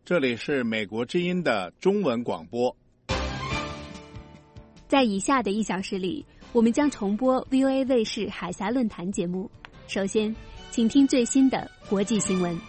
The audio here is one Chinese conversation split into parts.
这里是美国之音的中文广播。 在以下的1小时里，我们将重播 VOA 卫视海峡论坛节目。首先，请听最新的国际新闻。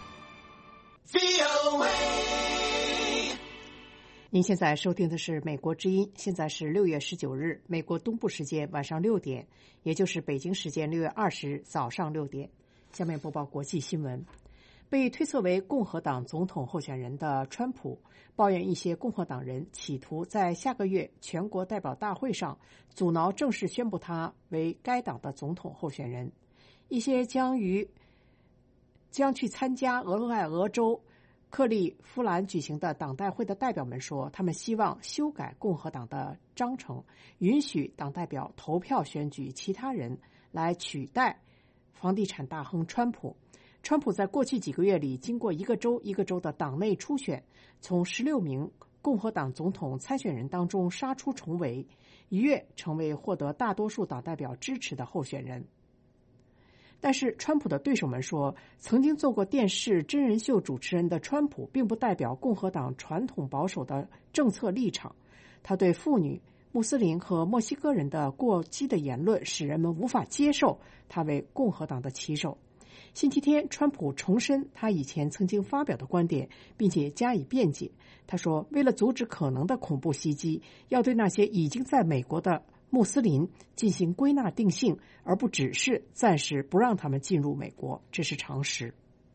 您现在收听的是美国之音，现在是6月19日，美国东部时间晚上6点，也就是北京时间6月20日早上6点。下面播报国际新闻。被推测为共和党总统候选人的川普抱怨一些共和党人企图在下个月全国代表大会上阻挠正式宣布他为该党的总统候选人。一些将去参加俄亥俄州克利夫兰举行的党代会的代表们说，他们希望修改共和党的章程，允许党代表投票选举其他人来取代房地产大亨川普。川普在过去几个月里经过一个州一个州的党内初选，从16名共和党总统参选人当中杀出重围，一跃成为获得大多数党代表支持的候选人。但是川普的对手们说，曾经做过电视真人秀主持人的川普并不代表共和党传统保守的政策立场，他对妇女、穆斯林和墨西哥人的过激的言论使人们无法接受他为共和党的旗手。星期天，川普重申他以前曾经发表的观点，并且加以辩解。他说，为了阻止可能的恐怖袭击，要对那些已经在美国的穆斯林进行归纳定性，而不只是暂时不让他们进入美国，这是常识。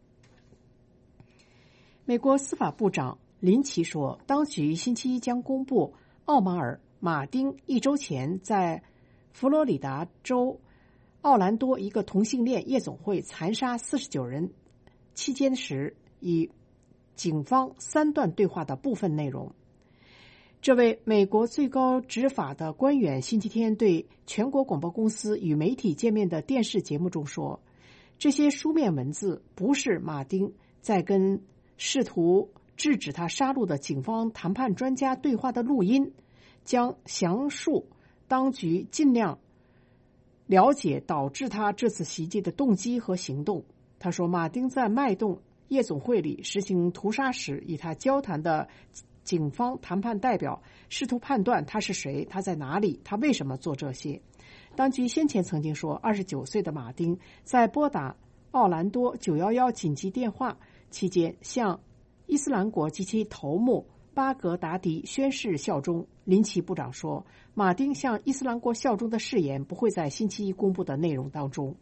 美国司法部长林奇说，当局星期一将公布奥马尔·马丁1周前在佛罗里达州奥兰多一个同性恋夜总会残杀49人期间时与警方3段对话的部分内容。这位美国最高执法的官员星期天对全国广播公司与媒体见面的电视节目中说，这些书面文字不是马丁在跟试图制止他杀戮的警方谈判专家对话的录音，将详述当局尽量了解导致他这次袭击的动机和行动。他说，马丁在脉动夜总会里实行屠杀时与他交谈的警方谈判代表试图判断他是谁，他在哪里，他为什么做这些。当局先前曾经说，29岁的马丁在拨打奥兰多911紧急电话期间向伊斯兰国及其头目巴格达迪宣誓效忠。林奇部长说，马丁向伊斯兰国效忠的誓言不会在星期一公布的内容当中。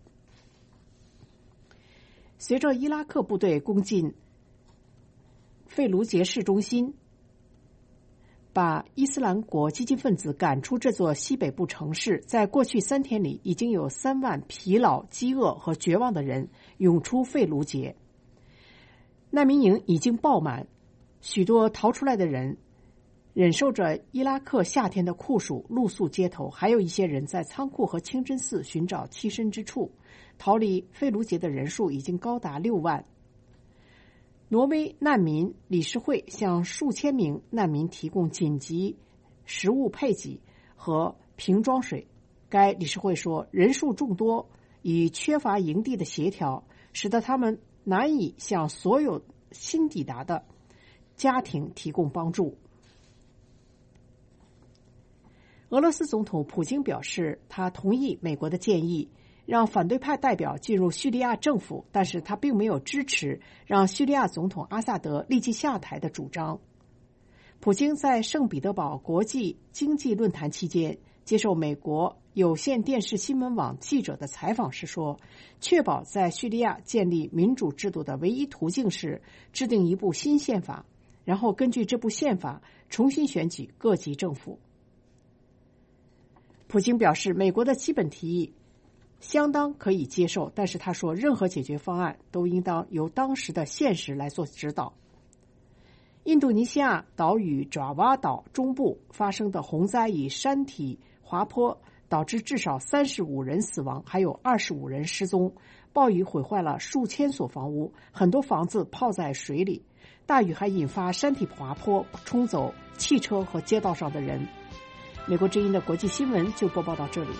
随着伊拉克部队攻进费卢杰市中心，把伊斯兰国激进分子赶出这座西北部城市，在过去3天里，已经有3万疲劳、饥饿和绝望的人涌出费卢杰。难民营已经爆满，许多逃出来的人忍受着伊拉克夏天的酷暑，露宿街头，还有一些人在仓库和清真寺寻找栖身之处。逃离费卢杰的人数已经高达6万。挪威难民理事会向数千名难民提供紧急食物配给和瓶装水。该理事会说，人数众多与缺乏营地的协调，使得他们难以向所有新抵达的家庭提供帮助。俄罗斯总统普京表示，他同意美国的建议，让反对派代表进入叙利亚政府，但是他并没有支持让叙利亚总统阿萨德立即下台的主张。普京在圣彼得堡国际经济论坛期间接受美国有线电视新闻网记者的采访时说，确保在叙利亚建立民主制度的唯一途径是制定一部新宪法，然后根据这部宪法重新选举各级政府。普京表示，美国的基本提议相当可以接受，但是他说，任何解决方案都应当由当时的现实来做指导。印度尼西亚岛屿爪哇岛中部发生的洪灾与山体滑坡导致至少35人死亡，还有25人失踪。暴雨毁坏了数千所房屋，很多房子泡在水里。大雨还引发山体滑坡，冲走汽车和街道上的人。美国之音的国际新闻就播报到这里。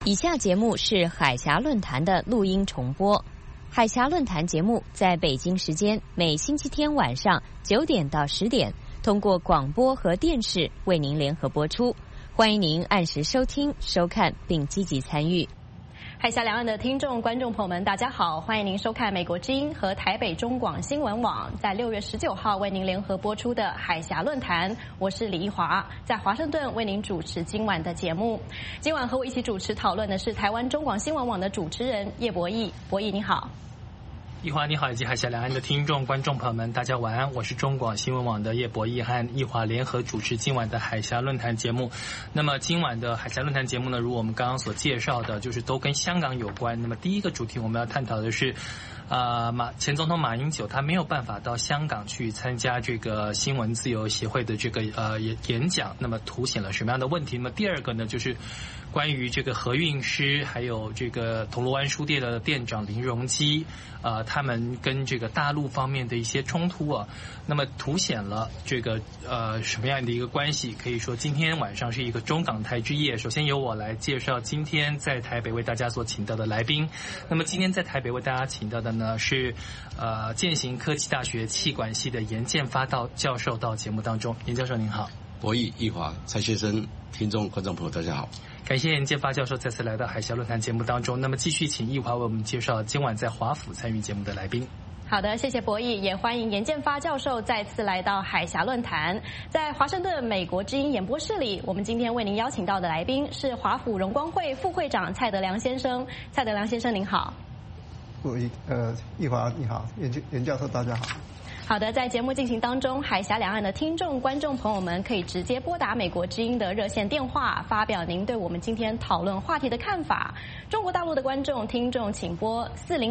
以下节目是海峡论坛的录音重播。海峡论坛节目在北京时间每星期天晚上9点到10点，通过广播和电视为您联合播出。欢迎您按时收听、收看并积极参与。 海峡两岸的听众、观众朋友们，大家好，欢迎您收看美国之音和台北中广新闻网在6月19号为您联合播出的海峡论坛。我是李一华，在华盛顿为您主持今晚的节目。今晚和我一起主持讨论的是台湾中广新闻网的主持人叶博弈。博弈你好。 一华你好，以及海峡两岸的听众、观众朋友们，大家晚安。我是中广新闻网的叶博弈，和一华联合主持今晚的海峡论坛节目。那么今晚的海峡论坛节目呢，如我们刚刚所介绍的，就是都跟香港有关。那么第一个主题我们要探讨的是前总统马英九他没有办法到香港去参加这个新闻自由协会的这个演讲，那么凸显了什么样的问题？那么第二个呢，就是关于这个何韵诗还有这个铜锣湾书店的店长林荣基他们跟这个大陆方面的一些冲突啊，那么凸显了这个什么样的一个关系？可以说今天晚上是一个中港台之夜。首先由我来介绍今天在台北为大家所请到的来宾。那么今天在台北为大家请到的呢是健行科技大学企管系的严建发教授到节目当中。严教授您好。 博弈、一华、蔡先生、听众、观众朋友大家好。 感谢严建发教授再次来到海峡论坛节目当中。那么继续请一华为我们介绍今晚在华府参与节目的来宾。 好的，谢谢博弈，也欢迎严建发教授再次来到海峡论坛。在华盛顿美国之音演播室里，我们今天为您邀请到的来宾是华府荣光会副会长蔡德良先生。蔡德良先生您好。 一华你好，严教授大家好。 好的，在节目进行当中，海峡两岸的听众、观众朋友们可以直接拨打美国之音的热线电话，发表您对我们今天讨论话题的看法。中国大陆的观众、听众请拨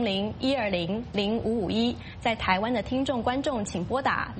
400-120-0551，在台湾的听众、观众请拨打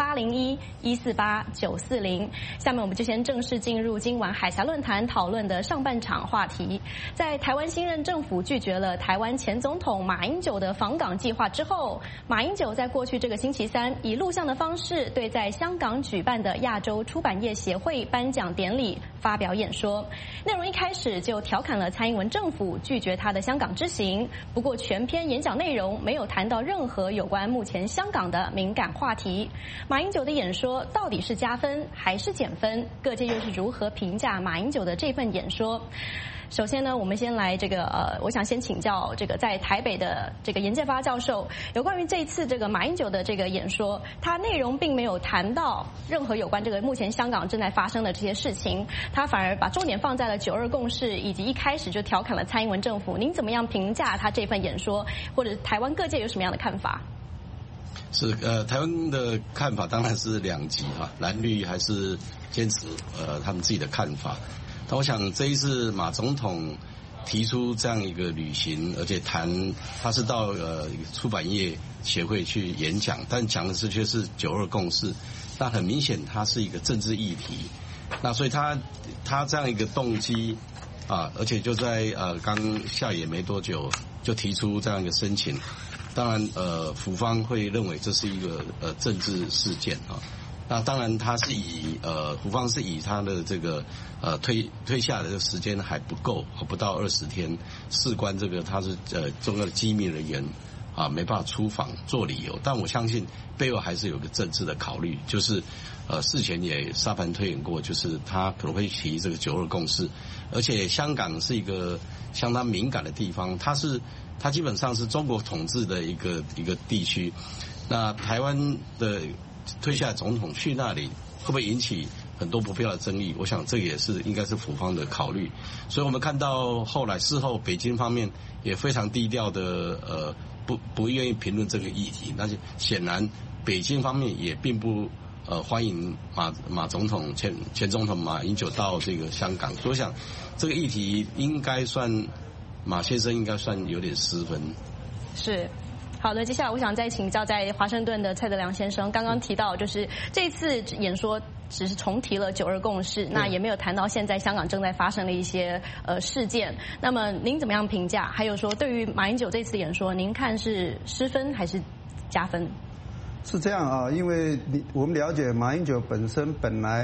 00801-148-940。下面我们就先正式进入今晚海峡论坛讨论的上半场话题。在台湾新任政府拒绝了台湾前总统马英九的访港计划之后，马英九在过去这个星期3以录像的方式对在香港举办的亚洲出版业协会颁奖典礼发表演说，内容一开始就调侃了蔡英文政府拒绝他的香港之行。不过全篇演讲内容没有谈到任何有关目前香港的敏感话题。马英九的演说到底是加分还是减分？各界又是如何评价马英九的这份演说？首先呢，我们先来我想先请教在台北的严建发教授，有关于这一次马英九的演说，他内容并没有谈到任何有关目前香港正在发生的这些事情，他反而把重点放在了9·2共识，以及一开始就调侃了蔡英文政府。您怎么样评价他这份演说，或者台湾各界有什么样的看法？ 是台湾的看法当然是两极啊，蓝绿还是坚持他们自己的看法。但我想这一次马总统提出这样一个旅行，而且他是到出版业协会去演讲，但讲的是却是9·2共识，那很明显它是一个政治议题。那所以他这样一个动机啊，而且就在刚下野没多久就提出这样一个申请，当然府方会认为这是一个政治事件啊。那当然，他是以府方是以他的这个退下的这个时间还不够，不到20天，事关他是重要的机密人员啊，没办法出访做理由。但我相信背后还是有个政治的考虑，就是事前也沙盘推演过，就是他可能会提这个9·2共识，而且香港是一个相当敏感的地方，它基本上是中国统治的一个地区，那台湾的退下总统去那里会不会引起很多不必要的争议？我想这也是应该是府方的考虑。所以我们看到事后北京方面也非常低调的不愿意评论这个议题。那就显然北京方面也并不欢迎马总统前总统马英九到这个香港。所以我想这个议题应该算马先生应该算有点失分。 是。好的，接下来我想再请教在华盛顿的蔡德良先生，刚刚提到就是这次演说只是重提了9·2共识，那也没有谈到现在香港正在发生的一些事件。那么您怎么样评价？还有说对于马英九这次演说，您看是失分还是加分？ 是这样啊，因为我们了解马英九本来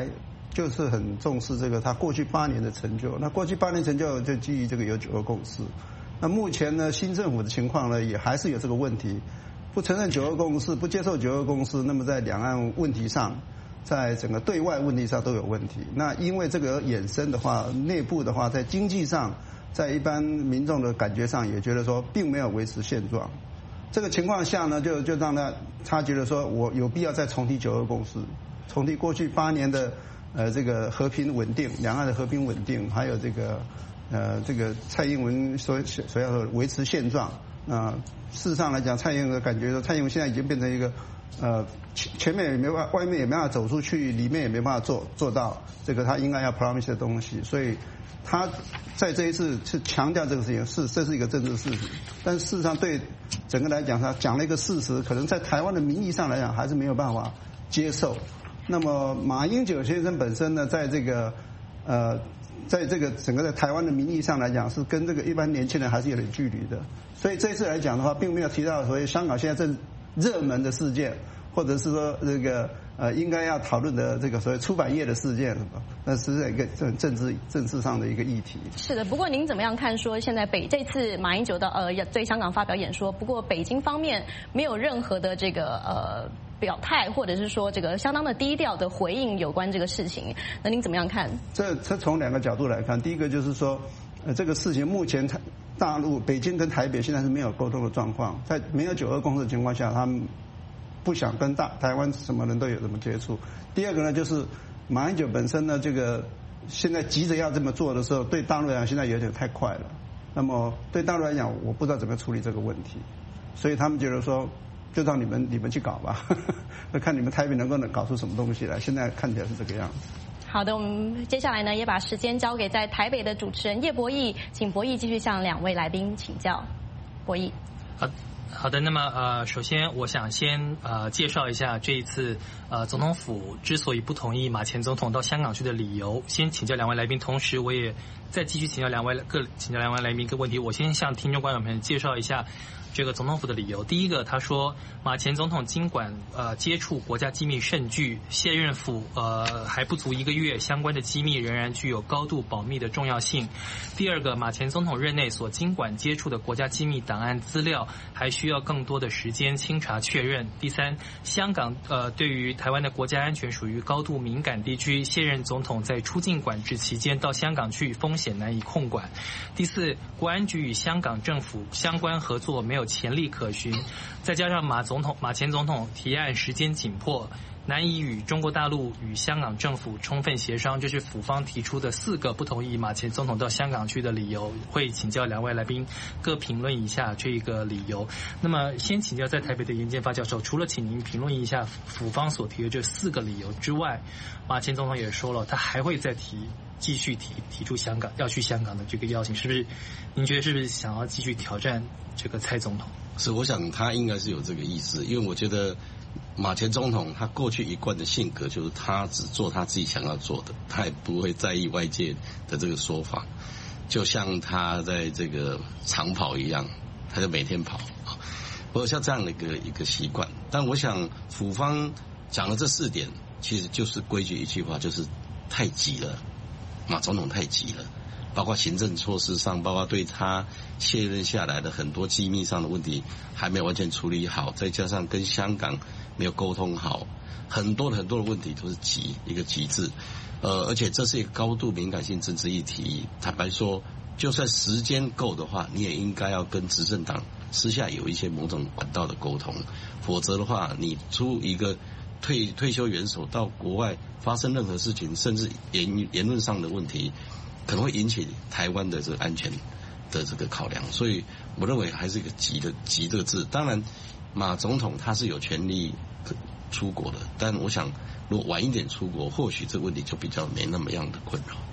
就是很重视这个他过去8年的成就。那过去8年成就就基于这个有9·2共识。那目前呢，新政府的情况呢，也还是有这个问题，不承认9·2共识，不接受9·2共识，那么在两岸问题上，在整个对外问题上都有问题。那因为这个衍生的话，内部的话，在经济上，在一般民众的感觉上也觉得说，并没有维持现状。这个情况下呢，就让他觉得说，我有必要再重提9·2共识，重提过去8年的这个和平稳定，两岸的和平稳定，还有这个蔡英文所要的维持现状。事实上来讲，蔡英文感觉说，蔡英文现在已经变成一个前面也没办法，外面也没办法走出去，里面也没办法做到这个他应该要 promise 的东西，所以他在这一次是强调这个事情，这是一个政治事实，但是事实上对整个来讲，他讲了一个事实，可能在台湾的民意上来讲还是没有办法接受。那么马英九先生本身呢，在这个整个在台湾的民意上来讲，是跟这个一般年轻人还是有点距离的。所以这一次来讲的话，并没有提到所谓香港现在正热门的事件，或者是说这个应该要讨论的这个所谓出版业的事件，那是一个政治上的一个议题。 是的，不过您怎么样看说现在这次马英九对香港发表演说，不过北京方面没有任何的这个表态，或者是说这个相当的低调的回应有关这个事情，那您怎么样看？这从2个角度来看，第一个就是说，这个事情目前大陆北京跟台北现在是没有沟通的状况，在没有9·2共识的情况下，他们不想跟台湾什么人都有这么接触。第二个呢，就是马英九本身呢，这个现在急着要这么做的时候，对大陆来讲现在有点太快了。那么对大陆来讲，我不知道怎么处理这个问题，所以他们觉得说，就让你们去搞吧，看你们台北能搞出什么东西来。现在看起来是这个样子。 好的，我们接下来呢也把时间交给在台北的主持人叶博弈，请博弈继续向2位来宾请教。博弈。 好的，那么首先我想先介绍一下这一次总统府之所以不同意马前总统到香港去的理由，先请教2位来宾，同时我也再继续请教2位来宾一个问题。我先向听众观众朋友介绍一下这个总统府的理由。第一个，他说马前总统尽管接触国家机密甚巨，卸任府还不足1个月，相关的机密仍然具有高度保密的重要性。第二个，马前总统任内所经管接触的国家机密档案资料还需要更多的时间清查确认。第三，香港对于台湾的国家安全属于高度敏感地区，卸任总统在出境管制期间到香港去，风险难以控管。第四，国安局与香港政府相关合作没有潜力可循，再加上马前总统提案时间紧迫，难以与中国大陆与香港政府充分协商，这是府方提出的4个不同意马前总统到香港去的理由。会请教2位来宾各评论一下这个理由。那么先请教在台北的严建发教授，除了请您评论一下府方所提的这4个理由之外，马前总统也说了他还会再继续提出要去香港的这个邀请，是不是？您觉得是不是想要继续挑战这个蔡总统？ 是，我想他应该是有这个意思，因为我觉得马前总统他过去一贯的性格就是他只做他自己想要做的，他也不会在意外界的这个说法，就像他在这个长跑一样，他就每天跑啊，我有像这样的一个习惯。但我想府方讲的这4点，其实就是归结一句话，就是太急了，马总统太急了。包括行政措施上，包括对他卸任下来的很多机密上的问题还没有完全处理好，再加上跟香港没有沟通好，很多的问题都是一个急字。而且这是一个高度敏感性政治议题，坦白说，就算时间够的话，你也应该要跟执政党私下有一些某种管道的沟通，否则的话，你出一个退休元首到国外发生任何事情，甚至言论上的问题，可能会引起台湾的这个安全的这个考量，所以我认为还是一个急的字。当然，马总统他是有权利出国的，但我想如果晚一点出国，或许这个问题就比较没那么样的困扰。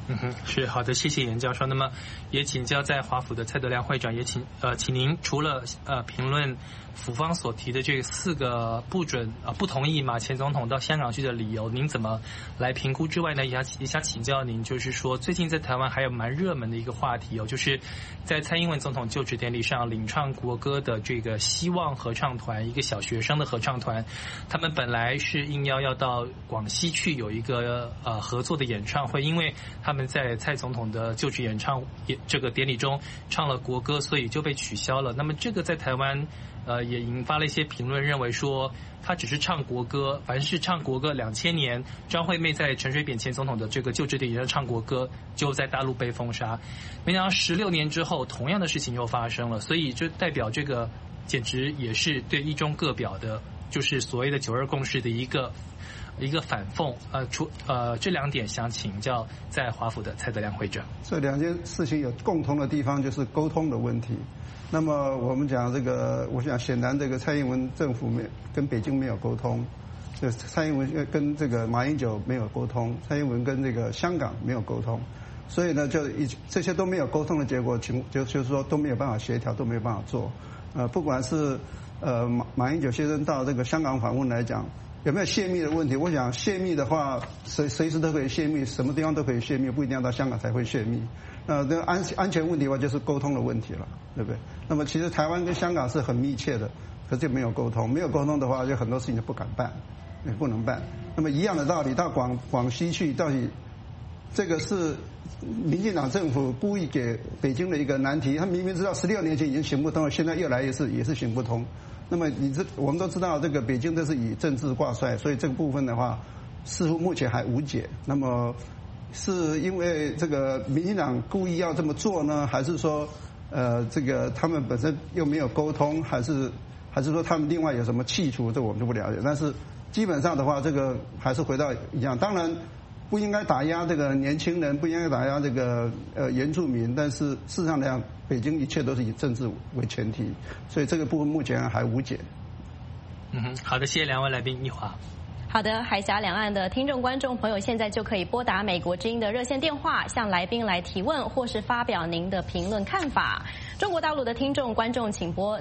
是好的，谢谢严教授。那么也请教在华府的蔡德良会长，也请您除了评论府方所提的这4个不同意马前总统到香港去的理由，您怎么来评估之外呢？也想请教您，就是说最近在台湾还有蛮热门的一个话题就是在蔡英文总统就职典礼上领唱国歌的这个希望合唱团，一个小学生的合唱团，他们本来是应邀要到广西去有一个合作的演唱会，因为他们在蔡总统的就职这个典礼中唱了国歌，所以就被取消了。那么这个在台湾也引发了一些评论，认为说他只是唱国歌，凡是唱国歌，2000年张惠妹在陈水扁前总统的这个就职典礼上唱国歌，就在大陆被封杀。没想到16年之后，同样的事情又发生了，所以就代表这个简直也是对一中各表的，就是所谓的92共识的一个反讽。这2点想请教在华府的蔡德良会长。 这2件事情有共同的地方，就是沟通的问题。那么我们讲这个，我想显然这个蔡英文政府跟北京没有沟通，蔡英文跟这个马英九没有沟通，蔡英文跟这个香港没有沟通，所以呢，这些都没有沟通的结果，就是说都没有办法协调，都没有办法做。不管是马英九先生到这个香港访问来讲，有没有泄密的问题？我想泄密的话，随时都可以泄密，什么地方都可以泄密，不一定要到香港才会泄密。这个安全问题的话，就是沟通的问题了，对不对？那么其实台湾跟香港是很密切的，可是没有沟通，没有沟通的话，就很多事情就不敢办，也不能办。那么一样的道理，到广西去，到底这个是民进党政府故意给北京的一个难题，他明明知道16年前已经行不通了，现在又来也是行不通。那么我们都知道，这个北京都是以政治挂帅，所以这个部分的话，似乎目前还无解。那么是因为这个民进党故意要这么做呢，还是说这个他们本身又没有沟通，还是说他们另外有什么企图，这我们就不了解。但是基本上的话，这个还是回到一样，当然不应该打压这个年轻人，不应该打压这个原住民，但是事实上来讲，北京一切都是以政治为前提，所以这个部分目前还无解。 好的，谢谢2位来宾，一华。 好的，海峡两岸的听众观众朋友，现在就可以拨打美国之音的热线电话，向来宾来提问或是发表您的评论看法。中国大陆的听众观众请拨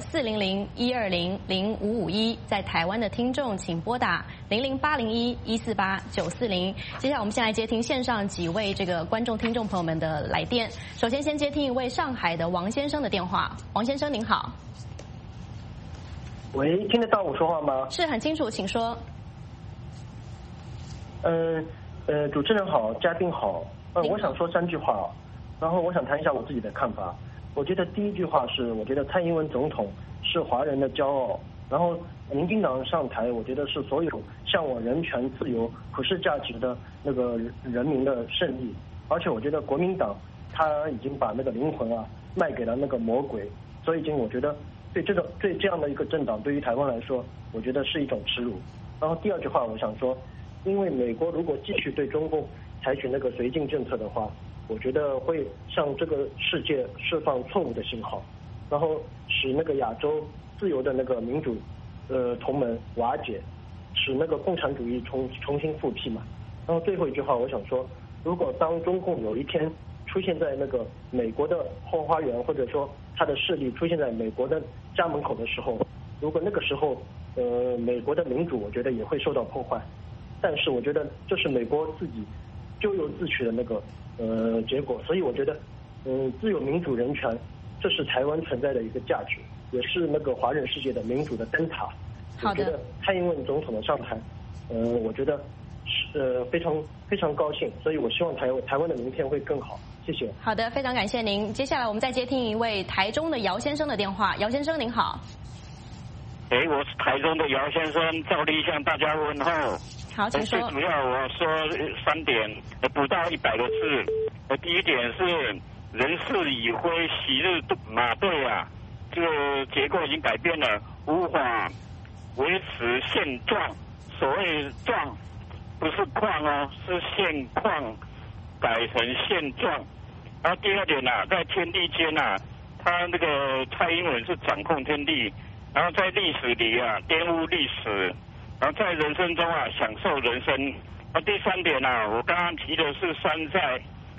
400-120-0551，在台湾的听众请拨打00801-148-940。接下来我们先来接听线上几位这个观众听众朋友们的来电。首先接听一位上海的王先生的电话。王先生您好。 喂，听得到我说话吗？ 是很清楚，请说。 主持人好，嘉宾好。我想说3句话，然后我想谈一下我自己的看法。我觉得第一句话是，我觉得蔡英文总统是华人的骄傲。然后民进党上台，我觉得是所有向往人权、自由、普世价值的那个人民的胜利。而且我觉得国民党他已经把那个灵魂卖给了那个魔鬼，所以我觉得对这样的一个政党，对于台湾来说，我觉得是一种耻辱。然后第二句话，我想说，因为美国如果继续对中共采取那个绥靖政策的话，我觉得会向这个世界释放错误的信号，然后使那个亚洲自由的那个民主同盟瓦解，使那个共产主义重新复辟嘛。然后最后一句话，我想说，如果当中共有一天出现在那个美国的后花园，或者说他的势力出现在美国的家门口的时候，如果那个时候美国的民主，我觉得也会受到破坏。但是我觉得这是美国自己咎由自取的那个结果，所以我觉得自由民主人权，这是台湾存在的一个价值，也是那个华人世界的民主的灯塔。 好的。 我觉得蔡英文总统的上台，我觉得是非常非常高兴，所以我希望台湾的明天会更好。谢谢。 好的，非常感谢您。接下来我们再接听一位台中的姚先生的电话。姚先生您好。 我是台中的姚先生，照例向大家问候。 好，请说。 最主要我说3点，不到100个字。第一点是人事已非昔日马队这个结构已经改变了，无法维持现状。所谓状不是况是现况改成现状。然后第二点在天地间他那个蔡英文是掌控天地，然后在历史里颠覆历史。然后在人生中享受人生。第3点我刚刚提的是山寨，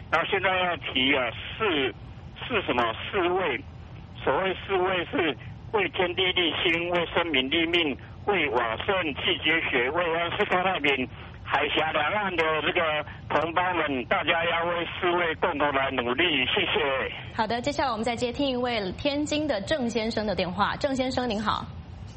然后现在要提是什么侍卫？所谓侍卫是为天地立心，为生民立命，为往圣继绝学，为安世太太平。海峡两岸的这个同胞们，大家要为侍卫共同来努力，谢谢。 好的，接下来我们再接听一位天津的郑先生的电话。郑先生您好。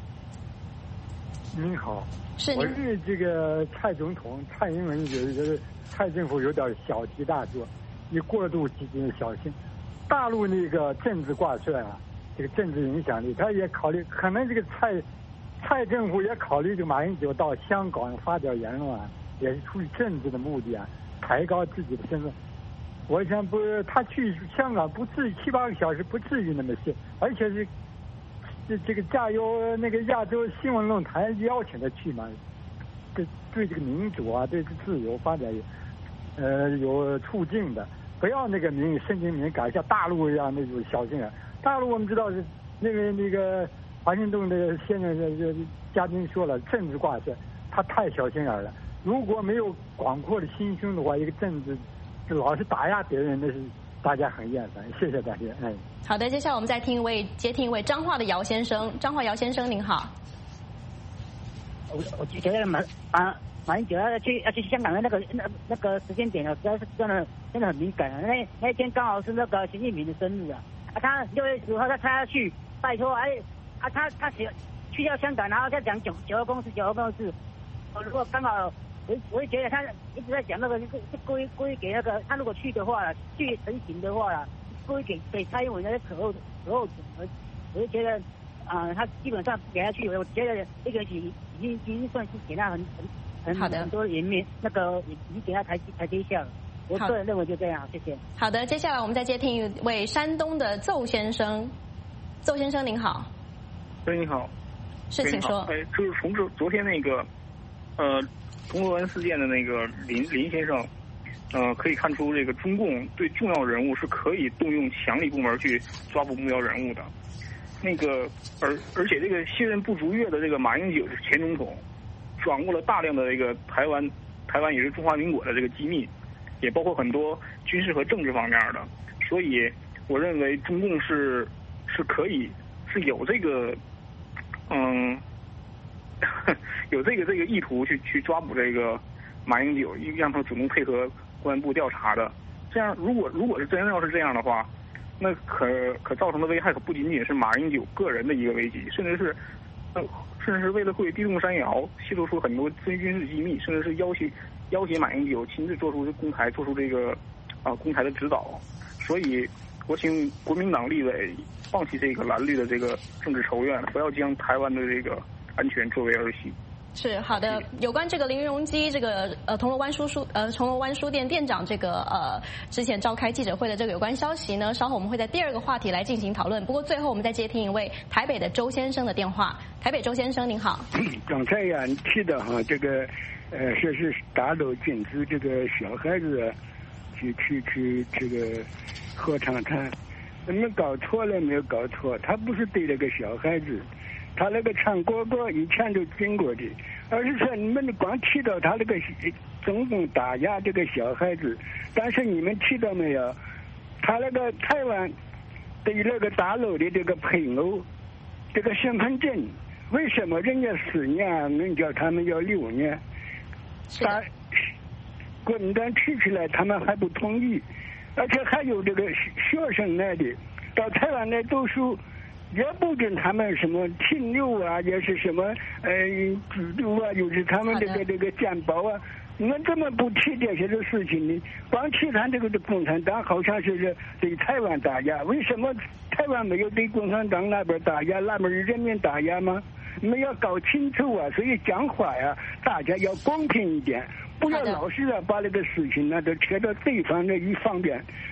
您好， 是我是这个蔡总统蔡英文觉得蔡政府有点小题大做，以过度积极的小心。大陆那个政治挂帅啊，这个政治影响力，他也考虑，可能这个蔡政府也考虑这个马英九到香港发表言论啊，也是出于政治的目的啊，抬高自己的身份。我想不，他去香港不至于7、8个小时，不至于那么些，而且是这个亚洲新闻论坛邀请他去嘛，对这个民主啊，对这自由发展有促进的，不要那个神经敏感，像大陆一样那种小心眼。大陆我们知道是那个华盛顿的现在的嘉宾说了，政治挂帅，他太小心眼了。如果没有广阔的心胸的话，一个政治就老是打压别人，那是大家很厌烦。谢谢大家。 好的，接下来我们再接听一位彰化的姚先生。彰化姚先生您好。 我觉得马英九要去香港的那个时间点呢，实在是真的很敏感啊。那天刚好是那个习近平的生日啊，他6月10号他要去，拜托他去到香港，然后再讲九二共识。如果刚好我会觉得他一直在讲那个是故意给那个他如果去的话，去成行的话，故意给蔡英文那些可后我就觉得他基本上给他去，我觉得这个已经算是给他很多颜面，那个已经给他台阶下了。我个人认为就这样，谢谢。 好的，接下来我们再接听一位山东的邹先生。邹先生您好。 喂，你好。 是，请说。 就是从昨天那个铜锣湾事件的那个林先生，可以看出这个中共对重要人物是可以动用强力部门去抓捕目标人物的。那个而且这个卸任不足月的这个马英九前总统，掌握了大量的这个台湾也是中华民国的这个机密，也包括很多军事和政治方面的。所以我认为中共是可以是有这个有这个意图去抓捕这个马英九，让他主动配合公安部调查的。这样如果是真要是这样的话，那可造成的危害可不仅仅是马英九个人的一个危机，甚至是为了会地动山摇，泄露出很多军事机密，甚至是要挟马英九亲自做出公台的指导。所以我请国民党立委放弃这个蓝绿的这个政治仇怨，不要将台湾的这个安全作为儿戏。 是好的，有关这个林荣基这个铜锣湾书店店长这个之前召开记者会的这个有关消息呢，稍后我们会在第二个话题来进行讨论。不过最后我们再接听一位台北的周先生的电话。台北周先生您好。 刚才呀你提到哈这个说是大陆禁止这个小孩子去这个合唱团，你们搞错了没有搞错？他不是对那个小孩子。他那个唱国歌以前都经过的，而是说你们光提到他那个中共打压这个小孩子，但是你们提到没有？他那个台湾对那个大陆的这个配偶，这个身份证，为什么人家4年，人叫他们要6年？国民党提出来，他们还不同意，而且还有这个学生来的到台湾来读书。也不准他们什么停留啊，也是什么居留啊，又是他们这个健保啊，你们怎么不提这些的事情呢？光提他这个的共产党好像是对台湾打压，为什么台湾没有对共产党那边打压，那边人民打压吗？你们要搞清楚啊！所以讲话呀，大家要公平一点，不要老是把那个事情呢都扯到对方的一方面。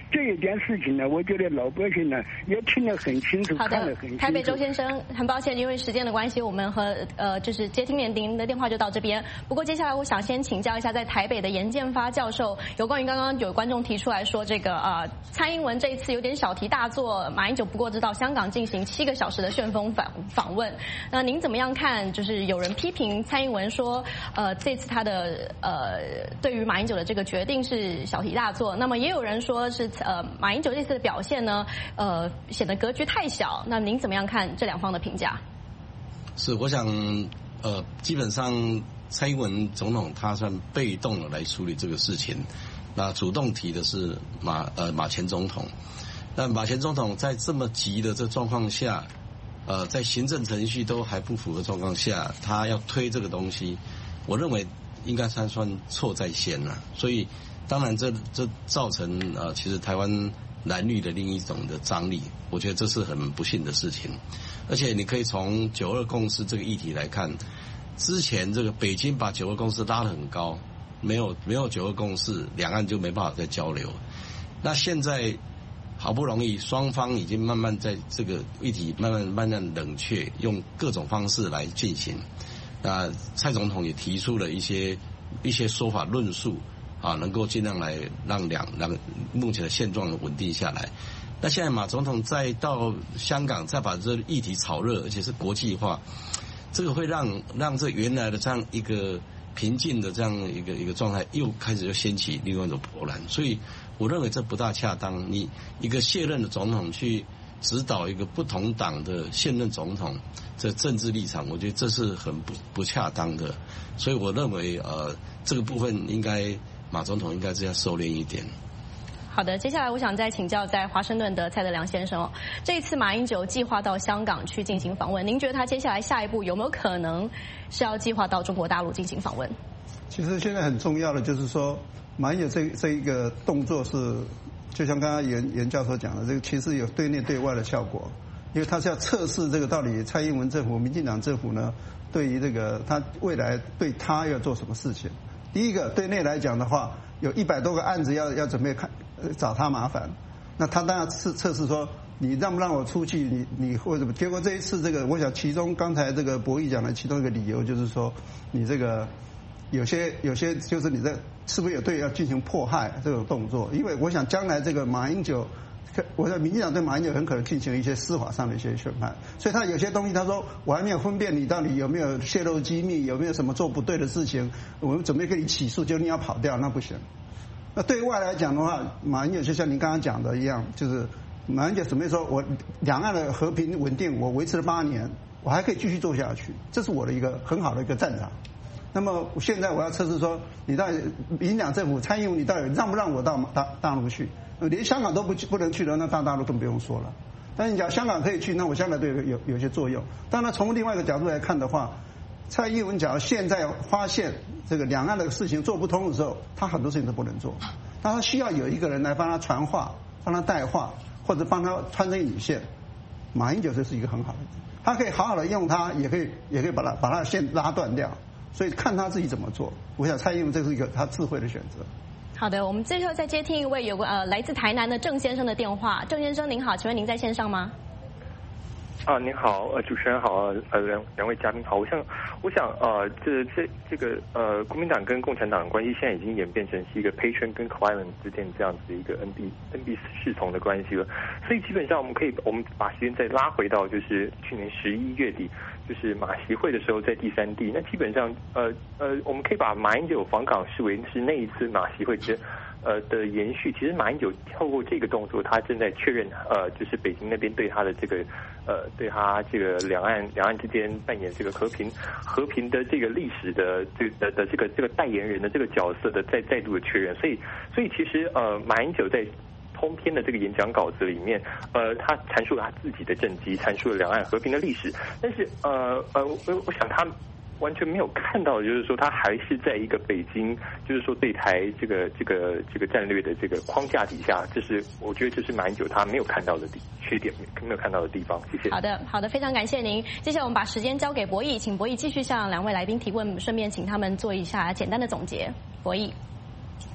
这一件事情呢，我觉得老百姓呢也听得很清楚，看得很清楚。 台北周先生，很抱歉，因为时间的关系，我们和就是接听您的电话就到这边。不过接下来我想先请教一下，在台北的严建发教授，有关于刚刚有观众提出来说，这个蔡英文这一次有点小题大做，马英九不过是到香港进行7个小时的旋风访问。那您怎么样看？就是有人批评蔡英文说，这次他的对于马英九的这个决定是小题大做。那么也有人说是马英九这次的表现呢，显得格局太小。那您怎么样看这两方的评价？ 是，我想基本上蔡英文总统他算被动的来处理这个事情，那主动提的是马前总统。那马前总统在这么急的这状况下，在行政程序都还不符合状况下，他要推这个东西，我认为应该算错在先了。所以当然这造成其实台湾蓝绿的另一种的张力，我觉得这是很不幸的事情。而且你可以从9·2共识这个议题来看，之前这个北京把9·2共识拉得很高，没有9·2共识，两岸就没办法再交流。那现在好不容易双方已经慢慢在这个议题慢慢冷却，用各种方式来进行。那蔡总统也提出了一些说法论述能够尽量来让目前的现状稳定下来。那现在马总统再到香港再把这议题炒热，而且是国际化，这个会让这原来的这样一个平静的这样一个状态又开始掀起另外一种波澜。所以我认为这不大恰当，你一个卸任的总统去指导一个不同党的现任总统这政治立场，我觉得这是很不恰当的。所以我认为这个部分应该马总统应该是要收敛一点。 好的，接下来我想再请教在华盛顿的蔡德良先生这一次马英九计划到香港去进行访问，您觉得他接下来下一步有没有可能是要计划到中国大陆进行访问？ 其实现在很重要的就是说，马英九这一个动作是，就像刚刚严教授讲的，这个其实有对内对外的效果，因为他是要测试这个到底蔡英文政府、民进党政府呢，对于这个他未来对他要做什么事情。第一个对内来讲的话，有100多个案子要准备找他麻烦，那他当然是测试说你让不让我出去，你或者结果这一次这个，我想其中刚才这个博弈讲的其中一个理由就是说，你这个有些就是你这是不是有对要进行迫害这种动作？因为我想将来这个马英九，我想民进党对马英九很可能进行一些司法上的一些宣判，所以他有些东西他说我还没有分辨你到底有没有泄露机密，有没有什么做不对的事情，我们准备跟你起诉，结果你要跑掉，那不行。那对外来讲的话，马英九就像您刚刚讲的一样，就是马英九准备说我两岸的和平稳定我维持了8年，我还可以继续做下去，这是我的一个很好的一个战场。那么现在我要测试说，你到底民进党政府蔡英文你到底让不让我到大陆去？连香港都不能去了，那大陆更不用说了。但是你讲香港可以去，那我香港对有些作用。当然从另外一个角度来看的话，蔡英文假如现在发现这个两岸的事情做不通的时候，他很多事情都不能做，那他需要有一个人来帮他传话、帮他带话，或者帮他穿针引线。马英九这是一个很好的，他可以好好的用他，也可以把他的线拉断掉。所以看他自己怎么做。我想蔡英文这是一个他智慧的选择。 好的，我们最后再接听一位来自台南的郑先生的电话。郑先生您好，请问您在线上吗？ 您好，主持人好，两位嘉宾好。我想这个国民党跟共产党的关系现在已经演变成是一个 patron 跟 client 之间这样子一个 NB 侍从的关系了。所以基本上我们把时间再拉回到就是去年11月底，就是马习会的时候在第3地。那基本上我们可以把马英九访港视为是那一次马习会的延续。其实马英九透过这个动作，他正在确认就是北京那边对他的这个对他这个两岸之间扮演这个和平的这个历史的这个代言人的这个角色的再度的确认。所以其实马英九在通篇的这个演讲稿子里面，他阐述了他自己的政绩，阐述了两岸和平的历史。但是我想他完全没有看到，就是说他还是在一个北京，就是说对台这个战略的这个框架底下，我觉得这是马英九他没有看到的缺点，没有看到的地方。谢谢。 好的，非常感谢您。接下来我们把时间交给博弈，请博弈继续向两位来宾提问，顺便请他们做一下简单的总结。博弈。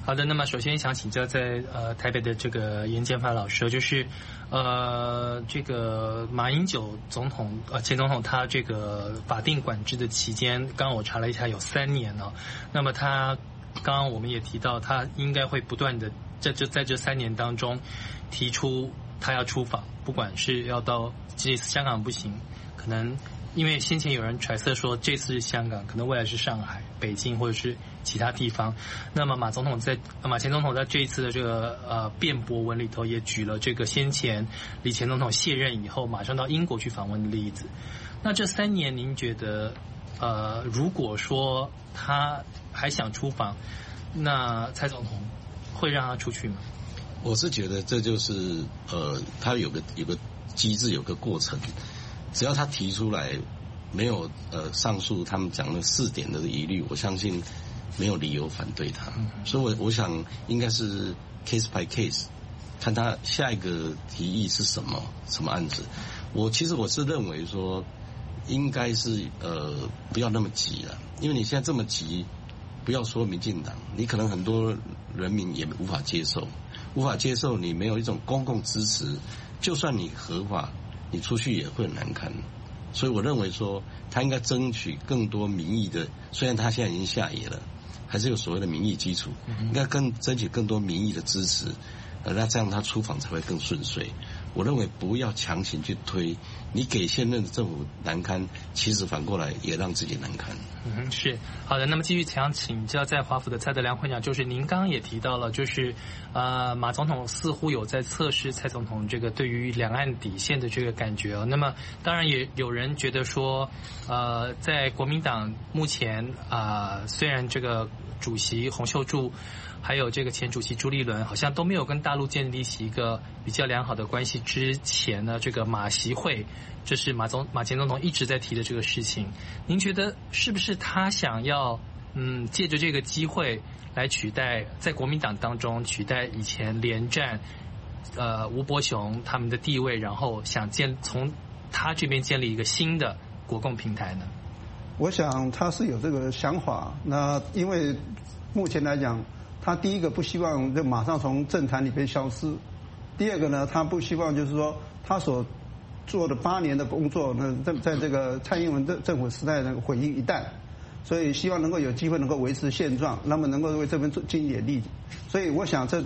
好的，那么首先想请教在台北的这个严建发老师，就是这个马英九总统前总统他这个法定管制的期间，刚刚我查了一下有3年了。那么他刚刚我们也提到，他应该会不断的在这3年当中提出他要出访，不管是要到这次香港不行，可能因为先前有人揣测说这次是香港，可能未来是上海、北京或者是其他地方。那么马前总统在这一次的这个辩驳文里头也举了这个先前李前总统卸任以后马上到英国去访问的例子。那这3年您觉得如果说他还想出访，那蔡总统会让他出去吗？ 我是觉得这就是他有个机制，有个过程。只要他提出来没有上述他们讲的4点的疑虑，我相信没有理由反对他。所以我想应该是 case by case， 看他下一个提议是什么案子。其实我是认为说应该是不要那么急了，因为你现在这么急，不要说民进党，你可能很多人民也无法接受你没有一种公共支持，就算你合法，你出去也会很难看。所以我认为说他应该争取更多民意的，虽然他现在已经下野了，还是有所谓的民意基础，应该争取更多民意的支持，那这样他出访才会更顺遂。我认为不要强行去推，你给现任的政府难堪，其实反过来也让自己难堪。 是好的。那么继续想请教在华府的蔡德良会长，就是您刚刚也提到了，就是马总统似乎有在测试蔡总统这个对于两岸底线的这个感觉那么当然也有人觉得说在国民党目前虽然这个主席洪秀柱还有这个前主席朱立伦好像都没有跟大陆建立起一个比较良好的关系之前呢，这个马习会，这是马前总统一直在提的这个事情。您觉得是不是他想要借着这个机会来取代在国民党当中取代以前连战吴伯雄他们的地位，然后想从他这边建立一个新的国共平台呢？ 我想他是有这个想法。那因为目前来讲，他第一个不希望就马上从政坛里边消失，第二个呢，他不希望就是说他所做的8年的工作呢，在这个蔡英文政府时代那个毁于一旦，所以希望能够有机会能够维持现状，那么能够为这边尽一点力。所以我想这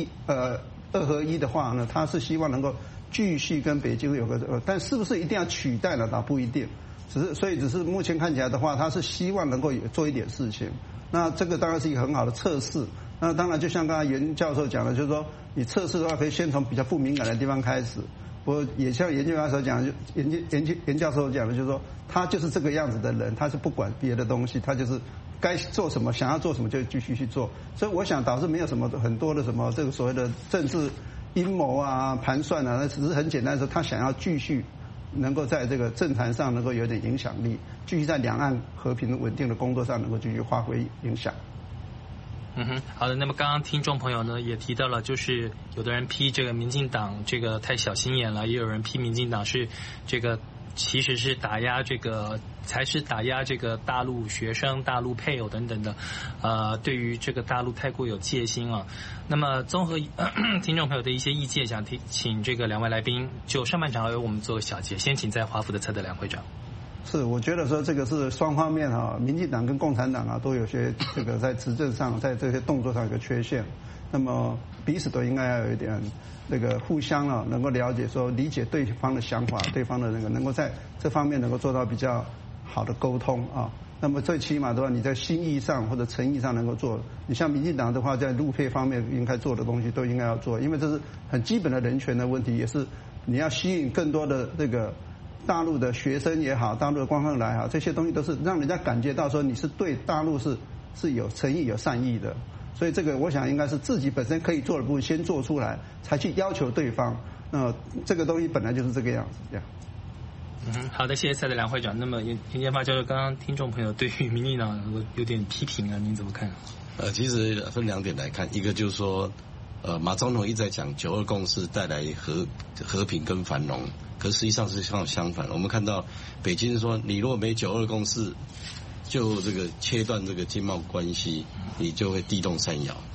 2合1的话呢，他是希望能够继续跟北京有个但是不是一定要取代呢？倒不一定，只是目前看起来的话，他是希望能够做一点事情。那这个当然是一个很好的测试。那当然就像刚才严教授讲的，就是说你测试的话，可以先从比较不敏感的地方开始。不过也像严教授讲，严教授讲的，就是说他就是这个样子的人，他是不管别的东西，他就是该做什么，想要做什么就继续去做。所以我想倒是没有什么很多的什么这个所谓的政治阴谋盘算那只是很简单的说，他想要继续能够在这个政坛上能够有点影响力，继续在两岸和平稳定的工作上能够继续发挥影响。 好的。那么刚刚听众朋友呢也提到了，就是有的人批这个民进党这个太小心眼了，也有人批民进党是这个其实是打压这个大陆学生、大陆配偶等等的，对于这个大陆太过有戒心啊。那么综合听众朋友的一些意见，想请这个2位来宾就上半场由我们做个小结。先请在华府的蔡德良会长。 是，我觉得说这个是双方面民进党跟共产党都有些这个在执政上，在这些动作上有个缺陷。那么彼此都应该要有一点那个互相能够了解，说理解对方的想法，对方的那个能够在这方面能够做到比较好的沟通那么最起码的话，你在心意上或者诚意上能够做。你像民进党的话，在陆配方面应该做的东西都应该要做，因为这是很基本的人权的问题，也是你要吸引更多的这个大陆的学生也好，大陆的观光来好，这些东西都是让人家感觉到说你是对大陆是有诚意、有善意的。所以这个我想应该是自己本身可以做的部分先做出来，才去要求对方。这个东西本来就是这个样子，这样。 好的，谢谢蔡德良会长。那么严建发教授，刚刚听众朋友对于民进党有点批评您怎么看？ 其实分2点来看，一个就是说，马总统一直在讲9·2共识带来和平跟繁荣，可实际上是相反。我们看到北京说，你如果没9·2共识，就这个切断这个经贸关系，你就会地动山摇。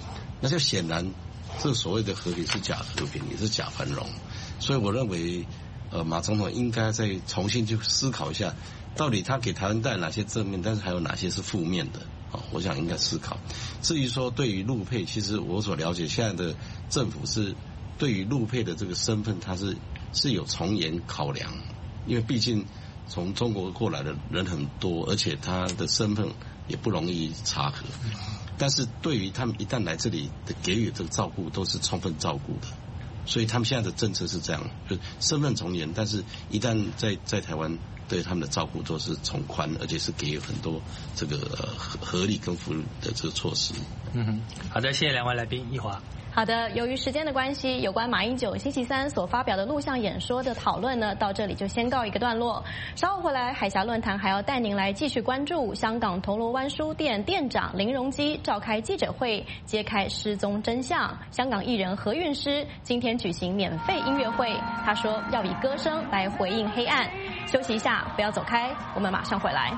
那就显然这所谓的和平是假和平，也是假繁荣。所以我认为，马总统应该再重新去思考一下，到底他给台湾带来哪些正面，但是还有哪些是负面的。我想应该思考。至于说对于陆配，其实我所了解，现在的政府是对于陆配的这个身份，它是有从严考量，因为毕竟从中国过来的人很多，而且他的身份也不容易查核。但是对于他们一旦来这里的给予这个照顾，都是充分照顾的。所以他们现在的政策是这样，就身份从严，但是一旦在台湾对他们的照顾都是从宽，而且是给予很多这个合理跟福利的这个措施。 好的，谢谢两位来宾，一华。 好的，由于时间的关系，有关马英九星期三所发表的录像演说的讨论呢，到这里就先告一个段落。稍后回来，海峡论坛还要带您来继续关注香港铜锣湾书店店长林荣基召开记者会，揭开失踪真相。香港艺人何韵诗今天举行免费音乐会，他说要以歌声来回应黑暗。休息一下，不要走开，我们马上回来。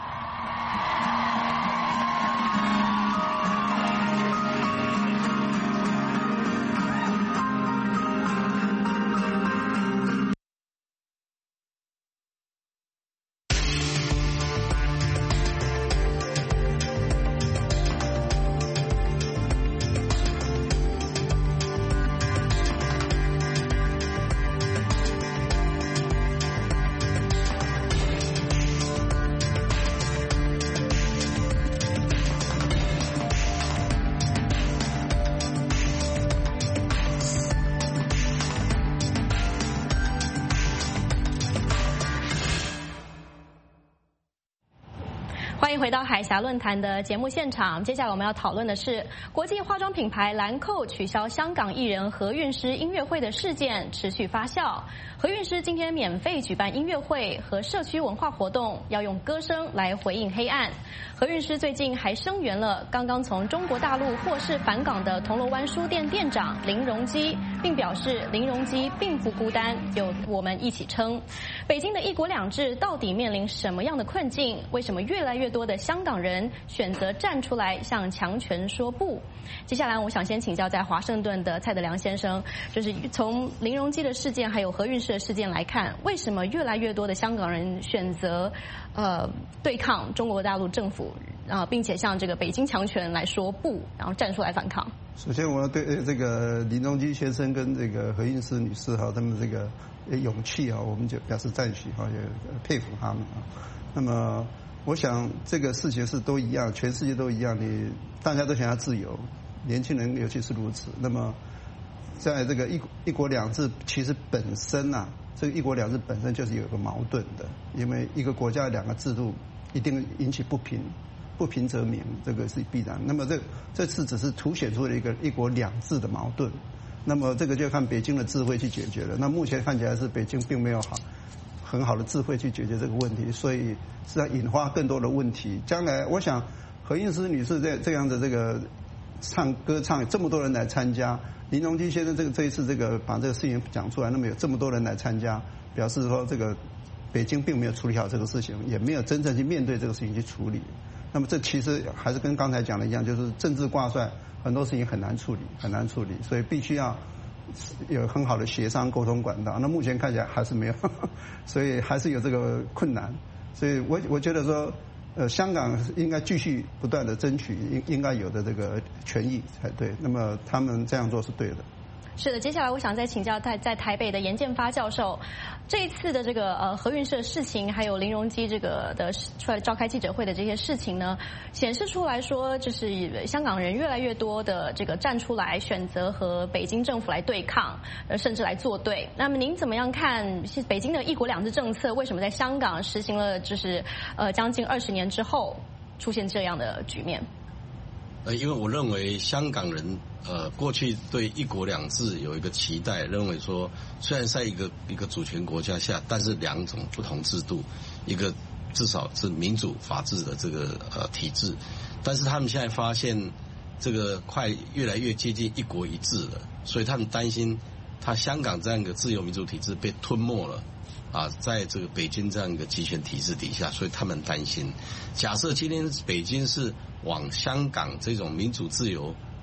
欢迎回到海峡论坛的节目现场。接下来我们要讨论的是国际化妆品牌兰蔻取消香港艺人何韵诗音乐会的事件持续发酵。何韵诗今天免费举办音乐会和社区文化活动，要用歌声来回应黑暗。何韵诗最近还声援了刚刚从中国大陆获释返港的铜锣湾书店店长林荣基，并表示林荣基并不孤单，有我们一起撑。北京的一国两制到底面临什么样的困境？为什么越来越多的香港人选择站出来向强权说不？接下来我想先请教在华盛顿的蔡德良先生，就是从林荣基的事件还有何韵诗的事件来看，为什么越来越多的香港人选择对抗中国大陆政府，并且向这个北京强权来说不，然后站出来反抗？ 首先我要对这个林荣基先生跟这个何韵诗女士他们这个勇气我们就表示赞许也佩服他们那么我想这个事情是都一样，全世界都一样，大家都想要自由，年轻人尤其是如此。那么在这个一国两制其实本身这个一国两制本身就是有个矛盾的，因为一个国家两个制度一定引起不平则鸣，这个是必然。那么这次只是凸显出了一个一国两制的矛盾，那么这个就看北京的智慧去解决了。那目前看起来是北京并没有很好的智慧去解决这个问题，所以是要引发更多的问题。将来我想何韵诗女士这样的这个歌唱这么多人来参加，林荣基先生这一次把这个事情讲出来，那么有这么多人来参加，表示说这个北京并没有处理好这个事情，也没有真正去面对这个事情去处理。那么这其实还是跟刚才讲的一样，就是政治挂帅，很多事情很难处理，所以必须要有很好的协商沟通管道。那目前看起来还是没有，所以还是有这个困难。所以我觉得说，香港应该继续不断的争取应该有的这个权益才对。那么他们这样做是对的。 是的，接下来我想再请教在台北的严建发教授，这一次的这个何韵诗的事情，还有林荣基这个的出来召开记者会的这些事情呢，显示出来说，就是香港人越来越多的这个站出来，选择和北京政府来对抗，甚至来作对。那么您怎么样看北京的一国两制政策？为什么在香港实行了将近20年之后出现这样的局面？ 因为我认为香港人过去对一国两制有一个期待，认为说虽然在一个主权国家下，但是两种不同制度，一个至少是民主法治的这个体制，但是他们现在发现这个越来越接近一国一制了，所以他们担心香港这样一个自由民主体制被吞没了在这个北京这样一个集权体制底下，所以他们担心，假设今天北京是往香港这种民主自由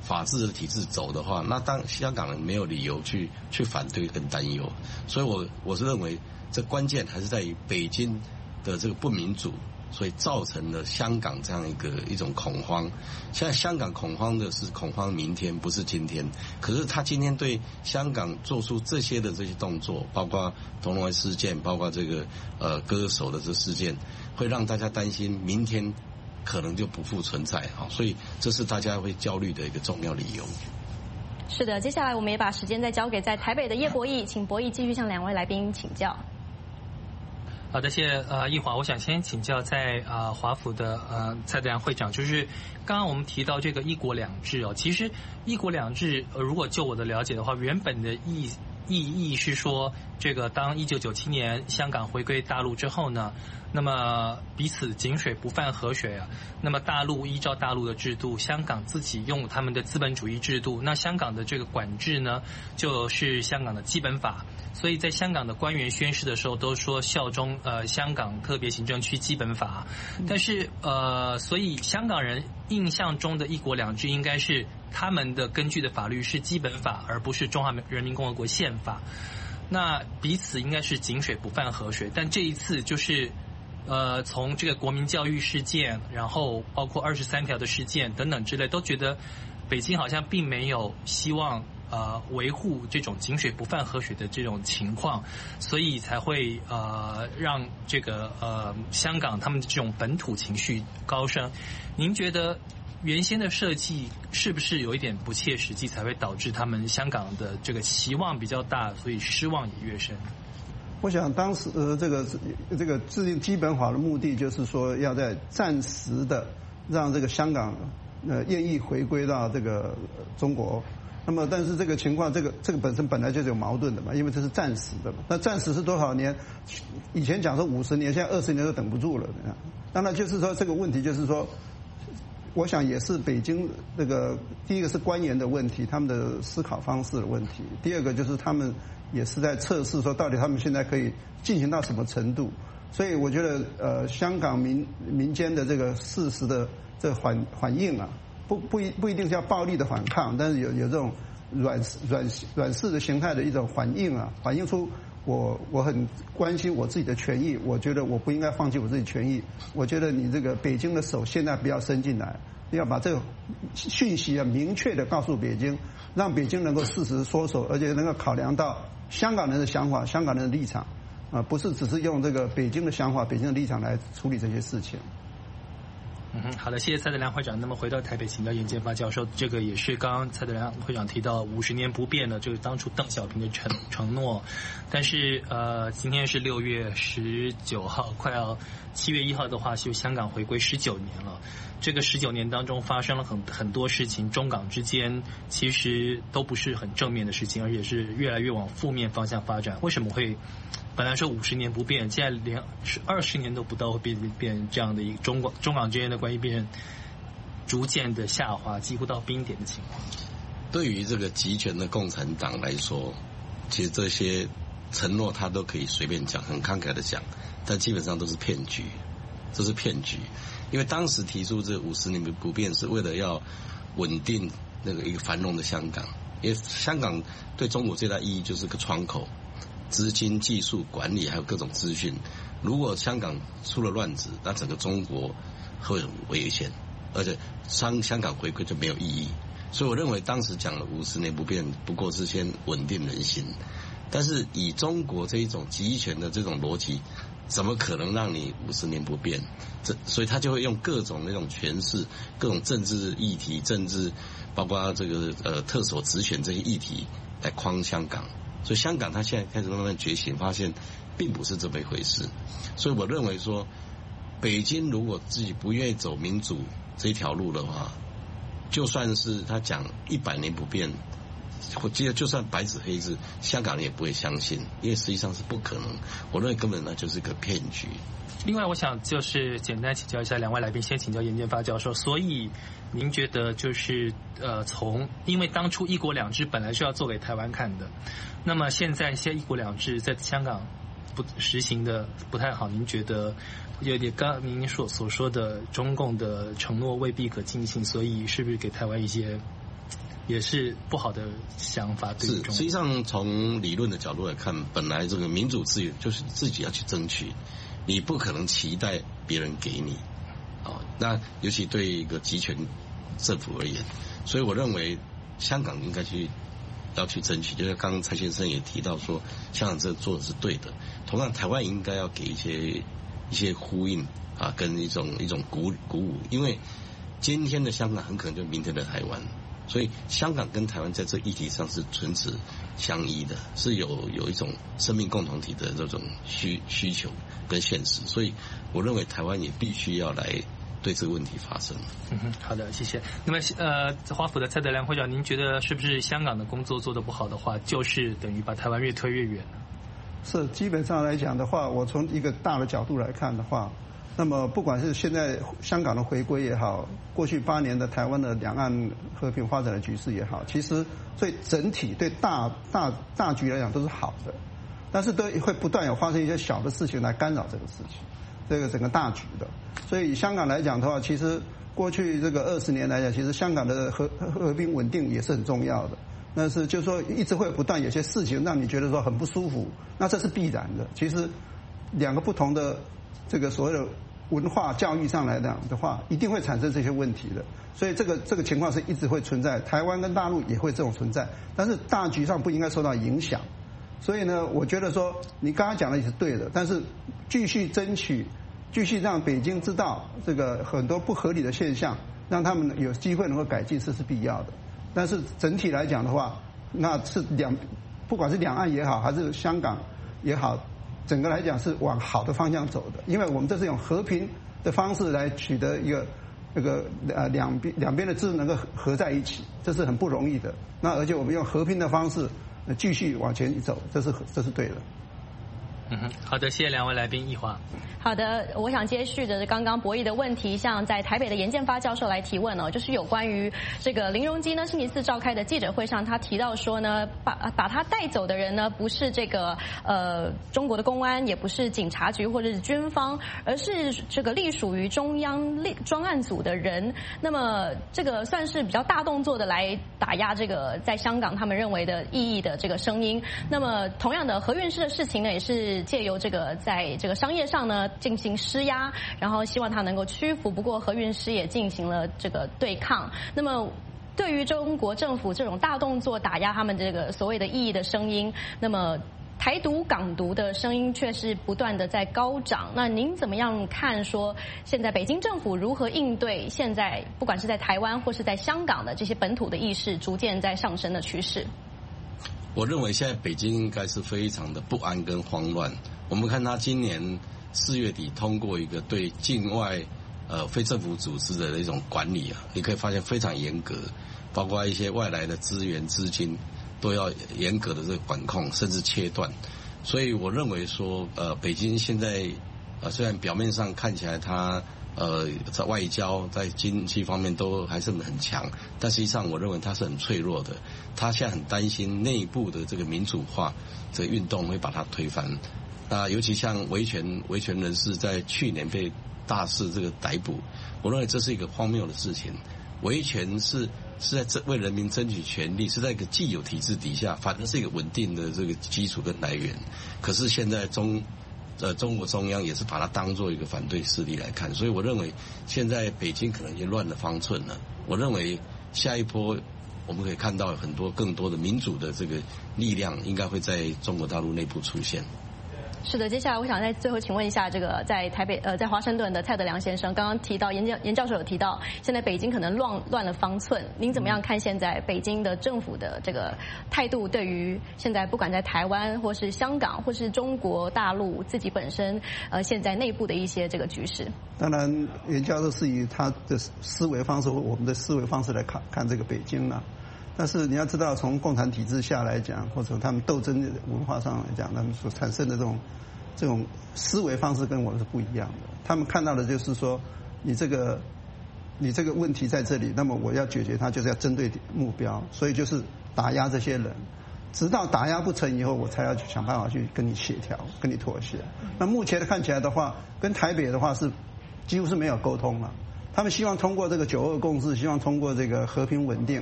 法治的体制走的话，那当香港人没有理由去反对跟担忧。所以我是认为这关键还是在于北京的这个不民主，所以造成了香港这样一种恐慌。现在香港恐慌的是恐慌明天，不是今天。可是他今天对香港做出这些动作，包括铜锣湾事件，包括这个歌手的这事件，会让大家担心明天可能就不复存在啊，所以这是大家会焦虑的一个重要理由。 是的，接下来我们也把时间再交给在台北的叶博弈，请博弈继续向两位来宾请教。 好的，谢谢易华。我想先请教在华府的蔡德良会长，就是刚刚我们提到这个一国两制哦，其实一国两制如果就我的了解的话，原本的意义是说，这个当1997年香港回归大陆之后呢，那么彼此井水不犯河水啊。那么大陆依照大陆的制度，香港自己用他们的资本主义制度，那香港的这个管制呢，就是香港的基本法。所以在香港的官员宣誓的时候都说效忠香港特别行政区基本法。但是所以香港人印象中的一国两制应该是他们的根据的法律是基本法，而不是中华人民共和国宪法。那彼此应该是井水不犯河水，但这一次就是从这个国民教育事件，然后包括23条的事件等等之类，都觉得北京好像并没有希望维护这种井水不犯河水的这种情况，所以才会让这个香港他们的这种本土情绪高升。您觉得原先的设计是不是有一点不切实际，才会导致他们香港的这个期望比较大，所以失望也越深？ 我想当时这个制定基本法的目的就是说要在暂时的让这个香港愿意回归到这个中国。那么但是这个情况这个本身本来就是有矛盾的嘛，因为这是暂时的嘛。那暂时是多少年？以前讲说50年，现在20年都等不住了。当然就是说这个问题就是说，我想也是北京这个第一个是官员的问题，他们的思考方式的问题；第二个就是他们也是在测试说到底他们现在可以进行到什么程度。所以我觉得香港民间的这个事实的这反应啊，不一定是要暴力的反抗，但是有这种软式的形态的一种反应啊，反映出我很关心我自己的权益，我觉得我不应该放弃我自己权益。我觉得你这个北京的手现在不要伸进来，要把这个讯息啊明确的告诉北京，让北京能够适时缩手，而且能够考量到香港人的想法、香港人的立场啊，不是只是用这个北京的想法、北京的立场来处理这些事情。 好的，谢谢蔡德良会长。那么回到台北，请到严建发教授，这个也是刚刚蔡德良会长提到50年不变的，这个当初邓小平的承诺。但是今天是6月19号，快要7月1号的话，就香港回归19年了。这个19年当中发生了很多事情，中港之间其实都不是很正面的事情，而且是越来越往负面方向发展。为什么会？本来说50年不变，现在连20年都不到，会变这样的一个中港之间的关系变成逐渐的下滑，几乎到冰点的情况。 对于这个集权的共产党来说，其实这些承诺他都可以随便讲，很慷慨的讲，但基本上都是骗局，这是骗局。因为当时提出这50年不变，是为了要稳定那个一个繁荣的香港，因为香港对中国最大意义就是个窗口。资金、技术、管理还有各种资讯，如果香港出了乱子，那整个中国会很危险，而且香港回归就没有意义。所以我认为当时讲了50年不变，不过是先稳定人心。但是以中国这一种集权的这种逻辑，怎么可能让你50年不变？所以他就会用各种那种诠释，各种政治议题、政治包括这个特首职权这些议题来框香港。所以香港它现在开始慢慢觉醒，发现并不是这么一回事。所以我认为说，北京如果自己不愿意走民主这一条路的话，就算是他讲100年不变，我记得就算白纸黑字，香港人也不会相信，因为实际上是不可能。我认为根本呢就是一个骗局。 另外，我想就是简单请教一下两位来宾，先请教严建发教授。所以您觉得就是因为当初一国两制本来是要做给台湾看的，那么现在一国两制在香港不实行的不太好，您觉得有点刚您所说的中共的承诺未必可尽信，所以是不是给台湾一些也是不好的想法。对， 是，实际上从理论的角度来看，本来这个民主自由就是自己要去争取，你不可能期待别人给你。那尤其对一个集权政府而言，所以我认为香港应该要去争取。就是刚刚蔡先生也提到说，香港这做的是对的，同样台湾应该要给一些呼应啊，跟一种鼓舞，因为今天的香港很可能就明天的台湾，所以香港跟台湾在这议题上是唇齿相依的，是有一种生命共同体的这种需求跟现实，所以我认为台湾也必须要来对这个问题发生。 好的，谢谢。那么华府的蔡德良会长，您觉得是不是香港的工作做得不好的话，就是等于把台湾越推越远呢？ 是，基本上来讲的话，我从一个大的角度来看的话，那么不管是现在香港的回归也好，过去8年的台湾的两岸和平发展的局势也好，其实对整体对大局来讲都是好的，但是都会不断有发生一些小的事情来干扰这个事情，这个整个大局的。所以以香港来讲的话，其实过去这个20年来讲，其实香港的和平稳定也是很重要的。但是就是说一直会不断有些事情让你觉得说很不舒服，那这是必然的。其实两个不同的这个所谓的文化教育上来讲的话，一定会产生这些问题的。所以这个情况是一直会存在，台湾跟大陆也会这种存在，但是大局上不应该受到影响。所以呢，我觉得说你刚刚讲的也是对的，但是继续争取，继续让北京知道这个很多不合理的现象，让他们有机会能够改进，这是必要的。但是整体来讲的话，那是不管是两岸也好，还是香港也好，整个来讲是往好的方向走的。因为我们这是用和平的方式来取得一个两边的资能够合在一起，这是很不容易的。那而且我们用和平的方式继续往前走，这是对的。 好的，谢谢两位来宾。奕华。 好的，我想接续着刚刚博弈的问题，像在台北的严建发教授来提问哦，就是有关于这个林荣基呢，星期4召开的记者会上，他提到说呢，把他带走的人呢，不是这个中国的公安，也不是警察局或者是军方，而是这个隶属于中央专案组的人。那么这个算是比较大动作的来打压这个在香港他们认为的异议的这个声音。那么同样的，何韵诗的事情呢，也是借由这个在这个商业上呢进行施压，然后希望他能够屈服。不过何韵诗也进行了这个对抗。那么对于中国政府这种大动作打压他们这个所谓的异议的声音，那么台独港独的声音却是不断的在高涨。那您怎么样看说现在北京政府如何应对现在不管是在台湾或是在香港的这些本土的意识逐渐在上升的趋势？ 我认为现在北京应该是非常的不安跟慌乱。我们看他今年4月底通过一个对境外非政府组织的一种管理啊，你可以发现非常严格，包括一些外来的资源资金都要严格的这个管控，甚至切断。所以我认为说北京现在虽然表面上看起来它在外交在经济方面都还是很强，但实际上我认为它是很脆弱的。他现在很担心内部的这个民主化这个运动会把它推翻。那尤其像维权人士在去年被大肆这个逮捕，我认为这是一个荒谬的事情。维权是在为人民争取权利，是在一个既有体制底下，反正是一个稳定的这个基础跟来源。可是现在中国中央也是把它当作一个反对势力来看，所以我认为现在北京可能已经乱了方寸了。我认为下一波我们可以看到更多的民主的这个力量应该会在中国大陆内部出现。 是的，接下来我想在最后请问一下，这个在台北在华盛顿的蔡德良先生，刚刚提到严教授有提到，现在北京可能乱了方寸，您怎么样看现在北京的政府的这个态度，对于现在不管在台湾或是香港或是中国大陆自己本身现在内部的一些这个局势？ 当然，严教授是以他的思维方式或我们的思维方式来看这个北京了。但是你要知道，从共产体制下来讲，或者他们斗争文化上来讲，他们所产生的这种思维方式跟我们是不一样的。他们看到的就是说，你这个问题在这里，那么我要解决它，就是要针对目标，所以就是打压这些人，直到打压不成以后，我才要去想办法去跟你协调，跟你妥协。那目前看起来的话，跟台北的话是几乎是没有沟通了。他们希望通过这个9·2共识，希望通过这个和平稳定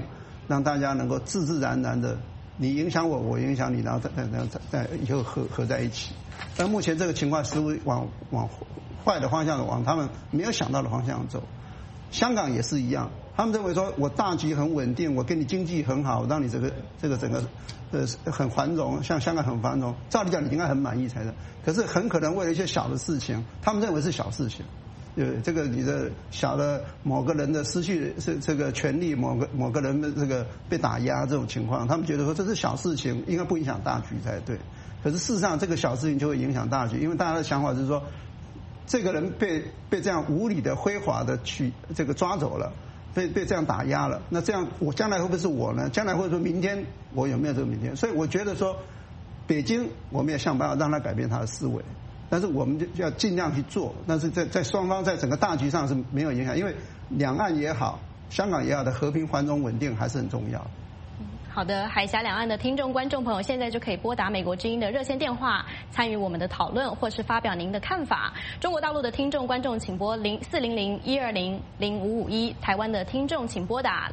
让大家能够自自然然的，你影响我，我影响你，然后再以后合在一起。但目前这个情况似乎往坏的方向，往他们没有想到的方向走。香港也是一样，他们认为说我大局很稳定，我给你经济很好，让你这个整个很繁荣，像香港很繁荣，照理讲你应该很满意才是。可是很可能为了一些小的事情，他们认为是小事情。这个你的小的某个人的失去这个权利，某个人的这个被打压这种情况，他们觉得说这是小事情，应该不影响大局才对。可是事实上，这个小事情就会影响大局，因为大家的想法是说，这个人被这样无理的挥华的去这个抓走了，被这样打压了，那这样我将来会不会是我呢？将来或者说明天我有没有这个明天？所以我觉得说，北京我们也想办法让他改变他的思维。但是我们就要尽量去做，但是在双方在整个大局上是没有影响，因为两岸也好，香港也好的和平繁荣稳定还是很重要。 好的，海峡两岸的听众观众朋友，现在就可以拨打美国之音的热线电话，参与我们的讨论，或是发表您的看法。中国大陆的听众观众请拨0400-120-0551，台湾的听众请拨打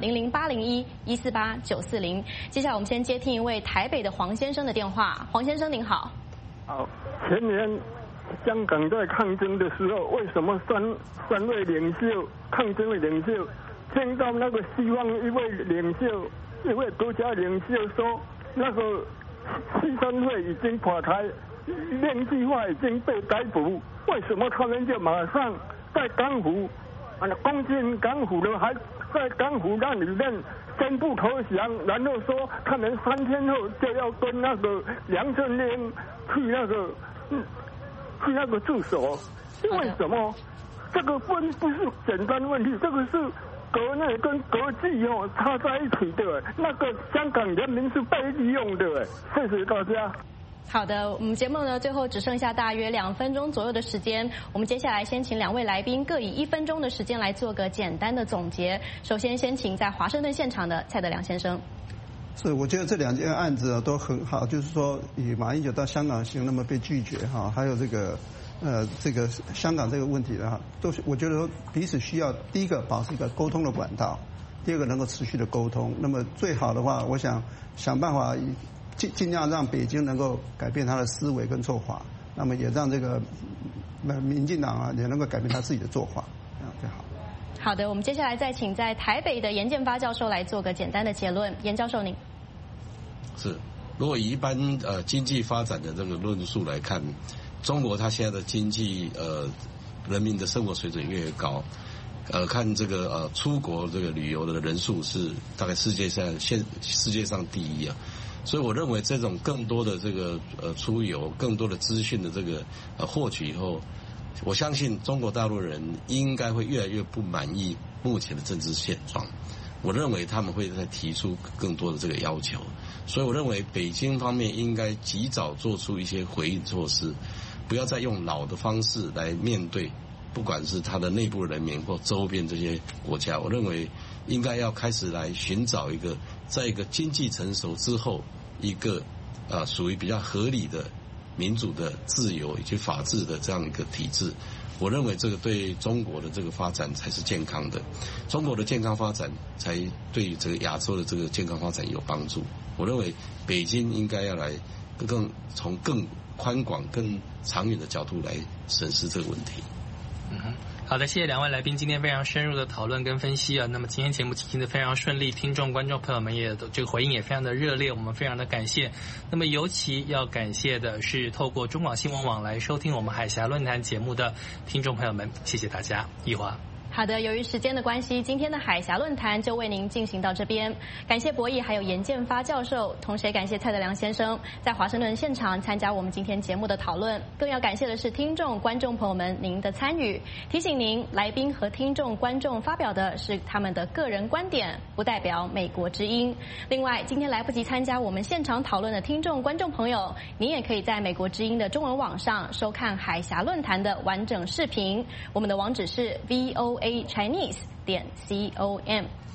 00801-148-940。接下来我们先接听一位台北的黄先生的电话。黄先生您好。 好，前年香港在抗争的时候，为什么三位领袖抗争的领袖听到那个西方一位领袖、一位国家领袖说，那个西山会已经垮台，练计划已经被逮捕，为什么他们就马上在港府攻进港府了，还在港府那里面宣布投降，然后说他们3天后就要跟那个梁振英去那个驻所？为什么？这个不是简单问题，这个是国内跟国际插在一起的。那个香港人民是被利用的。谢谢大家。 好的，我们节目呢最后只剩下大约2分钟左右的时间，我们接下来先请2位来宾各以1分钟的时间来做个简单的总结。首先先请在华盛顿现场的蔡德良先生。 是，我觉得这2件案子都很好，就是说以马英九到香港行，那么被拒绝哈，还有这个香港这个问题的哈，都是我觉得说彼此需要，第一个保持一个沟通的管道，第二个能够持续的沟通。那么最好的话，我想办法尽量让北京能够改变他的思维跟做法，那么也让这个民进党也能够改变他自己的做法，这样最好。 好的，我们接下来再请在台北的严建发教授来做个简单的结论。严教授您。 是，如果以一般经济发展的这个论述来看，中国它现在的经济人民的生活水准越来越高，看这个出国这个旅游的人数是大概世界上第一啊。所以我认为这种更多的这个出游，更多的资讯的这个获取以后，我相信中国大陆人应该会越来越不满意目前的政治现状。我认为他们会再提出更多的这个要求，所以我认为北京方面应该及早做出一些回应措施，不要再用老的方式来面对，不管是他的内部人民或周边这些国家。我认为应该要开始来寻找一个，在一个经济成熟之后，一个属于比较合理的民主的自由以及法治的这样一个体制。我认为这个对中国的这个发展才是健康的，中国的健康发展才对这个亚洲的这个健康发展有帮助。我认为北京应该要来从更宽广、更长远的角度来审视这个问题。 好的，谢谢2位来宾今天非常深入的讨论跟分析啊。那么今天节目进行的非常顺利，听众观众朋友们也这个回应也非常的热烈，我们非常的感谢。那么尤其要感谢的是透过中广新闻网来收听我们海峡论坛节目的听众朋友们，谢谢大家。一华。 好的，由于时间的关系，今天的海峡论坛就为您进行到这边。感谢博弈还有严建发教授，同时也感谢蔡德良先生在华盛顿现场参加我们今天节目的讨论。更要感谢的是听众观众朋友们您的参与。提醒您，来宾和听众观众发表的是他们的个人观点，不代表美国之音。另外，今天来不及参加我们现场讨论的听众观众朋友，您也可以在美国之音的中文网上收看海峡论坛的完整视频。我们的网址是VOA Chinese.com。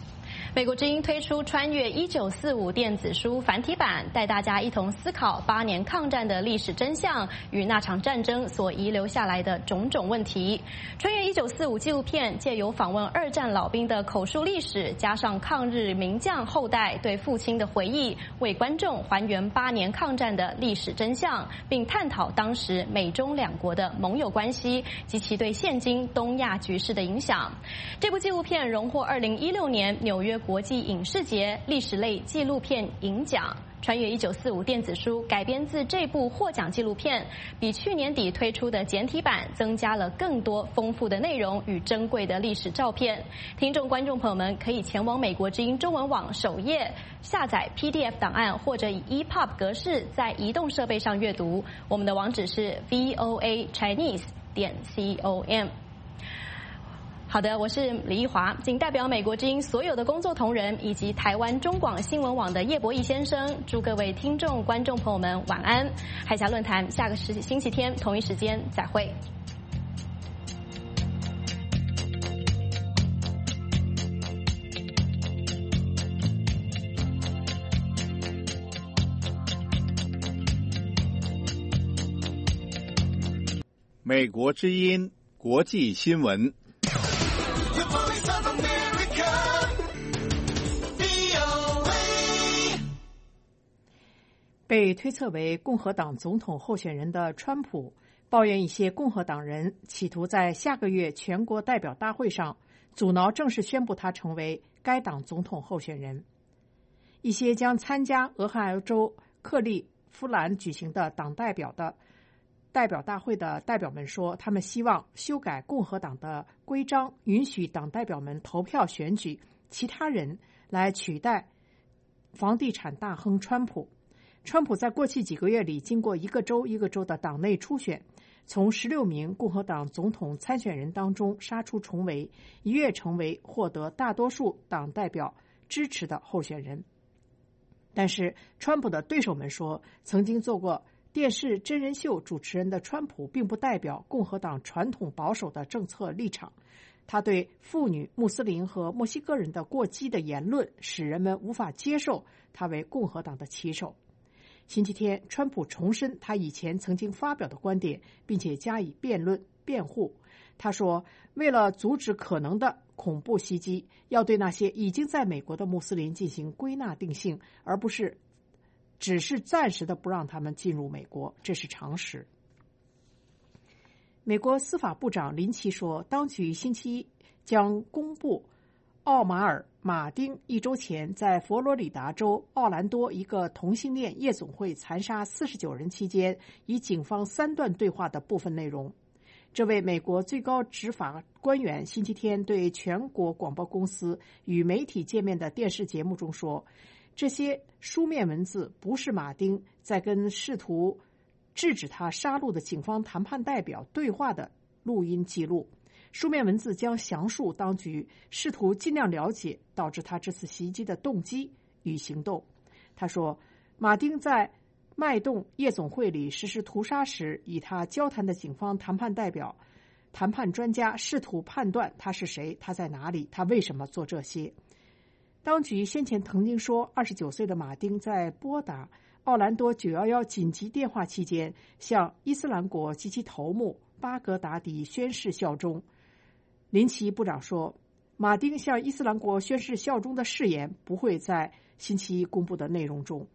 美国之音推出《穿越1945》电子书繁体版，带大家一同思考8年抗战的历史真相与那场战争所遗留下来的种种问题。《穿越1945》纪录片借由访问2战老兵的口述历史，加上抗日名将后代对父亲的回忆，为观众还原8年抗战的历史真相，并探讨当时美中两国的盟友关系及其对现今东亚局势的影响。这部纪录片荣获2016年纽约国际影视节历史类纪录片银奖。《穿越1945》电子书改编自这部获奖纪录片，比去年底推出的简体版增加了更多丰富的内容与珍贵的历史照片。听众观众朋友们可以前往美国之音中文网首页下载 PDF 档案，或者以 EPUB 格式在移动设备上阅读。我们的网址是 voachinese.com。好的，我是李奕华，仅代表美国之音所有的工作同仁以及台湾中广新闻网的叶博义先生，祝各位听众观众朋友们晚安。海峡论坛下个星期天同一时间再会。 美国之音国际新闻。 被推测为共和党总统候选人的川普抱怨一些共和党人企图在下个月全国代表大会上阻挠正式宣布他成为该党总统候选人。一些将参加俄亥俄州克利夫兰举行的党代表大会的代表们说，他们希望修改共和党的规章，允许党代表们投票选举其他人来取代房地产大亨川普。川普在过去几个月里经过一个州一个州的党内初选，从16名共和党总统参选人当中杀出重围，一跃成为获得大多数党代表支持的候选人。但是川普的对手们说，曾经做过电视真人秀主持人的川普并不代表共和党传统保守的政策立场，他对妇女、穆斯林和墨西哥人的过激的言论使人们无法接受他为共和党的旗手。星期天，川普重申他以前曾经发表的观点，并且加以辩护。他说，为了阻止可能的恐怖袭击，要对那些已经在美国的穆斯林进行归纳定性，而不是只是暂时的不让他们进入美国，这是常识。美国司法部长林奇说，当局星期一将公布奥马尔·马丁一周前在佛罗里达州奥兰多一个同性恋夜总会残杀49人期间，与警方3段对话的部分内容。这位美国最高执法官员星期天对全国广播公司与媒体见面的电视节目中说，这些书面文字不是马丁在跟试图制止他杀戮的警方谈判代表对话的录音记录。书面文字将详述当局试图尽量了解导致他这次袭击的动机与行动。他说，马丁在麦洞夜总会里实施屠杀时，与他交谈的警方谈判代表、谈判专家试图判断他是谁，他在哪里，他为什么做这些。当局先前曾经说，29岁的马丁在拨打奥兰多911紧急电话期间，向伊斯兰国及其头目巴格达迪宣誓效忠。林奇部长说，马丁向伊斯兰国宣誓效忠的誓言不会在星期一公布的内容中。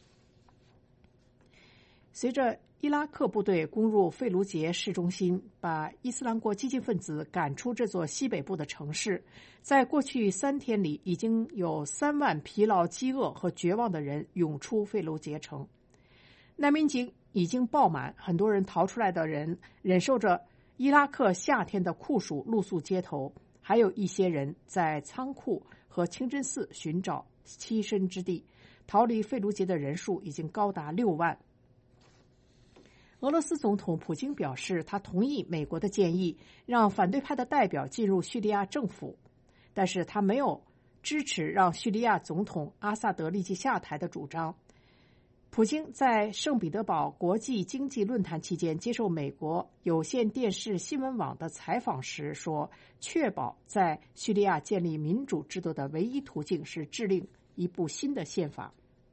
随着伊拉克部队攻入费卢杰市中心，把伊斯兰国激进分子赶出这座西北部的城市，在过去3天里，已经有3万疲劳、饥饿和绝望的人涌出费卢杰城。难民营已经爆满，很多人逃出来的人忍受着伊拉克夏天的酷暑露宿街头，还有一些人在仓库和清真寺寻找栖身之地。逃离费卢杰的人数已经高达6万。俄罗斯总统普京表示，他同意美国的建议，让反对派的代表进入叙利亚政府，但是他没有支持让叙利亚总统阿萨德立即下台的主张。 普京在圣彼得堡国际经济论坛期间接受美国有线电视新闻网的采访时说，确保在叙利亚建立民主制度的唯一途径是制定一部新的宪法。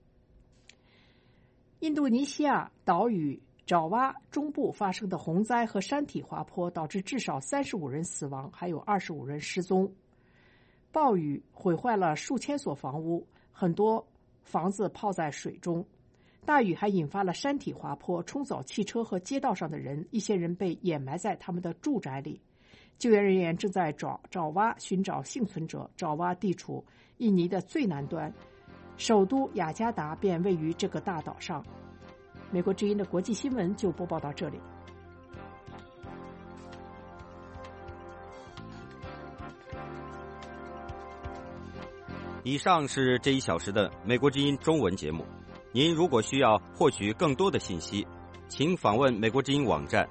印度尼西亚岛屿爪哇中部发生的洪灾和山体滑坡导致至少35人死亡，还有25人失踪。暴雨毁坏了数千所房屋，很多房子泡在水中。大雨还引发了山体滑坡，冲走汽车和街道上的人，一些人被掩埋在他们的住宅里。救援人员正在爪哇寻找幸存者。爪哇地处印尼的最南端，首都雅加达便位于这个大岛上。美国之音的国际新闻就播报到这里。 以上是这1小时的美国之音中文节目。您如果需要获取更多的信息，请访问美国之音网站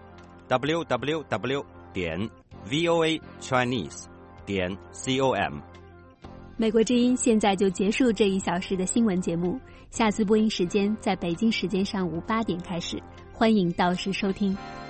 www.voachinese.com。 美国之音现在就结束这1小时的新闻节目，下次播音时间在北京时间上午8点开始，欢迎到时收听。